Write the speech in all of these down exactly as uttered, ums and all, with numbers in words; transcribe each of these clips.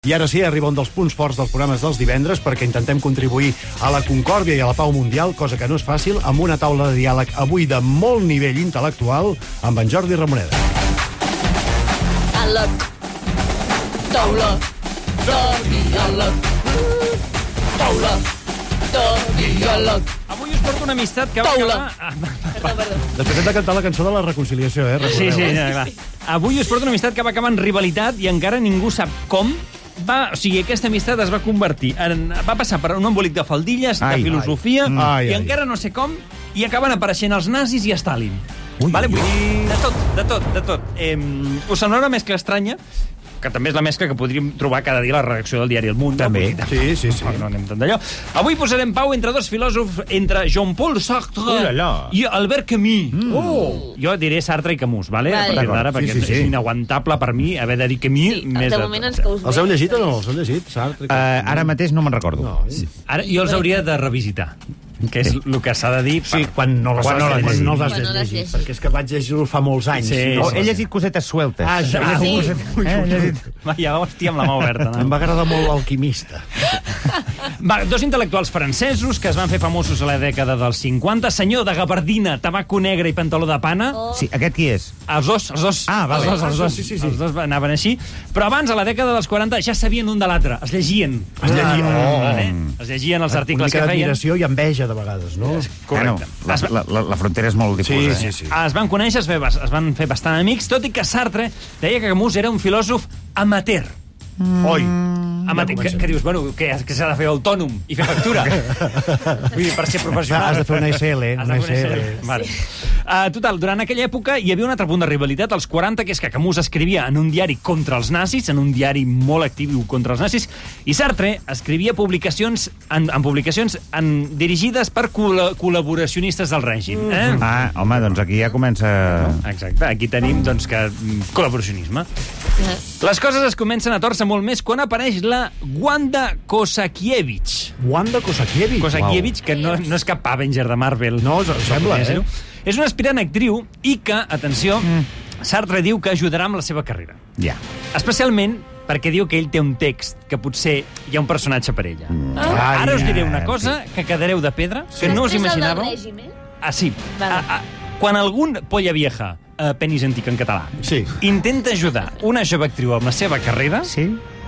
I ara sí, arriba un dels punts forts dels programes dels divendres perquè intentem contribuir a la concòrdia i a la pau mundial, cosa que no és fàcil, amb una taula de diàleg avui de molt nivell intel·lectual amb en Jordi Ramoneda. Diàleg. Taula de diàleg. Taula de diàleg. Avui us porto una amistat que va Taula. acabar... Perdó, perdó. Després hem de cantar la cançó de la reconciliació, eh? Sí, sí, Recordeu, eh? ja, clar. Avui us porto una amistat que va acabar en rivalitat i encara ningú sap com. Va, o sigui, aquesta amistat es va convertir en... Va passar per un embolic de faldilles, Ai, de filosofia, ai. Ai, i ai. encara no sé com, i acaben apareixent els nazis i Stalin. Ui, vale? ui, Vull dir, de tot, de tot, de tot. Eh, us sembla una mescla estranya, que també és la mescla que podríem trobar cada dia a la redacció del diari El Mundo. També. Sí, sí, sí. No, no anem tant d'allò. Avui posarem pau entre dos filòsofs, entre Jean-Paul Sartre Ulala. i Albert Camus. Mm. Oh. Jo diré Sartre i Camus, vale? Vale. A partir d'ara, D'acord. perquè Sí, sí, sí. és inaguantable per mi haver de dir Camus. Sí, més de moment ens caus bé. Els heu llegit o no? Els heu llegit? Sartre? Uh, ara mateix no me'n recordo. No, eh? Ara jo els hauria de revisitar, que és el que s'ha de dir. Sí, quan no les Quan has no les llegit. llegit. No les has Quan no les llegit, llegit. perquè és que vaig llegir-ho fa molts anys. Sí, no? Oh, he llegit cosetes sueltes. Ah, ja. He llegit Sí. cosetes- eh, he llegit... Va, ja, hòstia, amb la mà oberta. Em No? va agradar molt l'alquimista. Va, dos intel·lectuals francesos que es van fer famosos a la dècada dels cinquanta. Senyor de gabardina, tabaco negre i pantaló de pana. Oh. Sí, aquest qui és? Els dos, els dos. Ah, vale. Els dos, els dos, Sí, sí, sí. els dos anaven així. Però abans, a la dècada dels quaranta, ja sabien un de l'altre. Es llegien. Es llegien. Ah, Oh. vale? Es llegien els Una articles mica que feien. d'admiració i enveja, de vegades, no? Bueno, la, la, la, la frontera és molt difusa. Sí, eh? sí, sí. Es van conèixer, es, ve- es van fer bastant amics, tot i que Sartre deia que Camus era un filòsof amateur. Oi. Amateur, que, que dius, bueno, que, que s'ha de fer autònom i fer factura. Vull dir, per ser professional. Has de fer una S L, Has una de fer S L. una S L. Vale. Uh, total, durant aquella època hi havia un altre punt de rivalitat, als quaranta, que és que Camus escrivia en un diari contra els nazis, en un diari molt actiu contra els nazis, i Sartre escrivia publicacions en, en publicacions en, dirigides per col col·laboracionistes del règim. Eh? Ah, home, doncs aquí ja comença... Exacte, aquí tenim doncs, que mm, col·laboracionisme. Les coses es comencen a torcer molt més quan apareix la Wanda Kosakiewicz. Wanda Kosakiewicz. Kosakiewicz, que no, no és cap Avenger de Marvel. No, em sembla, eh? És una aspirant actriu i que, atenció, Sartre diu que ajudarà amb la seva carrera. Ja. Especialment perquè diu que ell té un text que potser hi ha un personatge per ella. Ah, Ara us diré ja, una cosa que quedareu de pedra, que no us Després el del imaginàveu. règim, eh? Ah, sí. Vale. Ah, ah, quan algun polla vieja, eh, penis antic en català, Sí. intenta ajudar una jove actriu amb la seva carrera, Sí?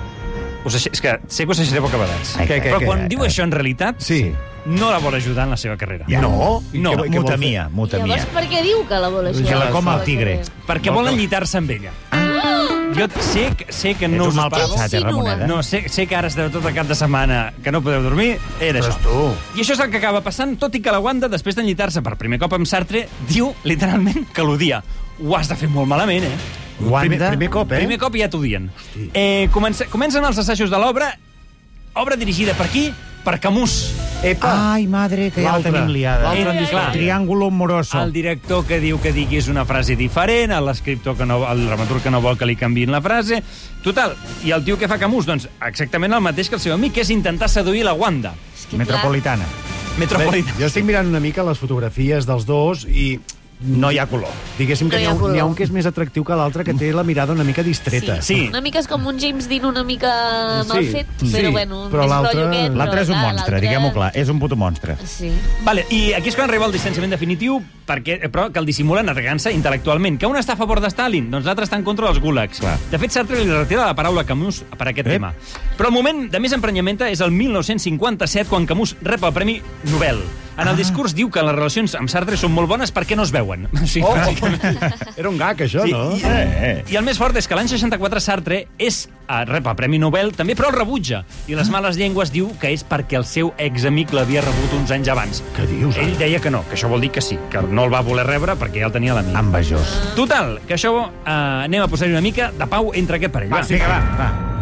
us deixe, és que sé que us deixaré bocabadats. Ai, Què, què, Però què? quan diu això en realitat, Sí. no la vol ajudar en la seva carrera. Ja. No? I No, què- què vol Muta fer? mia, muta Llavors, mia. per què diu que la vol ajudar? Que la coma el tigre. Perquè volen llitar-se amb ella. Jo sé, que- sé que no Ets us un mal esperàveu. pensat, eh, Ramoneda? No, sé, sé que ara esteu tot el cap de setmana que no podeu dormir, era Però això. és tu. I això és el que acaba passant, tot i que la Wanda, després d'enllitar-se per primer cop amb Sartre, diu literalment que l'odia. Ho has de fer molt malament, eh? Wanda... Primer, primer cop, eh? Primer cop ja t'odien. Eh, comença, comencen els assajos de l'obra, obra dirigida per qui? Per Camus. Epa! Ai, madre, que ja la L'altre. tenim liada. L'altre en discurs. Triàngulo amoroso. El director que diu que diguis una frase diferent, l'escriptor que no, el dramaturg que no vol que li canviïn la frase... Total, i el tio que fa Camus? Doncs exactament el mateix que el seu amic, que és intentar seduir la Wanda. És que, Metropolitana. Metropolitana. Bé, jo estic mirant una mica les fotografies dels dos i No hi ha color. diguéssim que No hi n'hi ha ha, un- color. n'hi ha un que és més atractiu que l'altre, que té la mirada una mica distreta. Sí. Sí. Una mica és com un James Dean una mica Sí, mal fet, sí. però bueno, Però més l'altre- rotllo aquest, L'altre és un però, clar, monstre, l'altre- diguem-ho clar. És un puto monstre. Sí. Vale, i aquí és quan arriba el distanciament definitiu, perquè, però que el dissimulen atacant-se intel·lectualment. Que un està a favor de Stalin, doncs l'altre està en contra dels gulags. Clar. De fet, Sartre li retira la paraula a Camus per aquest Ep. tema. Però el moment de més emprenyamenta és el mil nou-cents cinquanta-set, quan Camus rep el Premi Nobel. En el discurs diu que les relacions amb Sartre són molt bones perquè no es veuen. O sigui, Oh, bàsicament- era un gag, això, Sí, no? i, Eh, eh. I el més fort és que l'any seixanta-quatre Sartre és, eh, rep el Premi Nobel també, però el rebutja. I les males llengües diu que és perquè el seu examic l'havia rebut uns anys abans. Què dius, Ell eh? deia que no, que això vol dir que sí, que no el va voler rebre perquè ja el tenia a l'amic. Envejós. Total, que això eh, anem a posar-hi una mica de pau entre aquest parell. Va, Va, sí que va, va.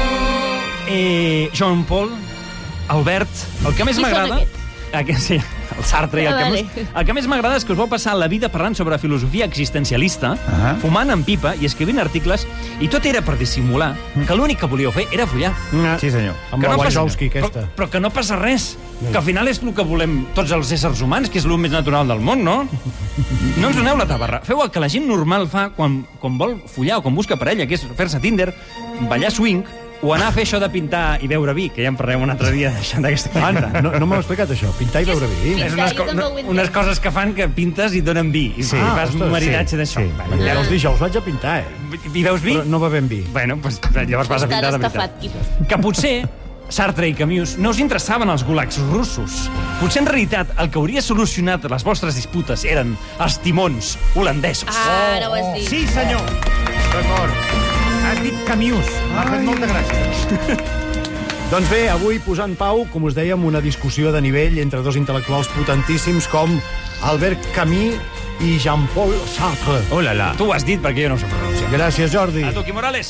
Eh, Jean-Paul, Albert, el que més Qui són m'agrada... aquests? Aquest, sí. el Sartre, i el Ah, Camus. vale. El que més m'agrada és que us vau passar la vida parlant sobre filosofia existencialista, Ah. fumant en pipa i escrivint articles, i tot era per dissimular que l'únic que volíeu fer era follar. Sí, senyor. Amb Que la no passa- Wachowski, però, aquesta. però que no passa res. Que al final és el que volem tots els éssers humans, que és el més natural del món, no? No ens doneu la tabarra. Feu el que la gent normal fa quan, quan vol follar o quan busca parella, que és fer-se Tinder, ballar swing, o anar a fer això de pintar i beure vi, que ja en parlem un altre dia d'això, d'aquesta Ah, activitat. no, no m'heu explicat això. Pintar i beure vi. Sí. És unes, Jo co tampoc ho he unes entès. coses que fan que pintes i donen vi. I Sí. fas Ah, un ostres, maridatge d'això. sí. Vale. Ja els dijous vaig a pintar, eh? I veus vi? Però no bevem vi. Bueno, doncs llavors vas a T'han pintar de estafat, veritat. Quim. Que potser Sartre i Camus no us interessaven els gulags russos. Potser en realitat el que hauria solucionat les vostres disputes eren els timons holandesos. Ah, ara ho has dit. Sí, senyor. D'acord. Has dit Camus. M'ha fet molta gràcia. Doncs bé, avui posant pau, com us dèiem, una discussió de nivell entre dos intel·lectuals potentíssims com Albert Camus i Jean-Paul Sartre. Oh, la, la. Tu ho has dit perquè jo no ho sé pronunciar. Gràcies, Jordi. A tu, Quim Morales.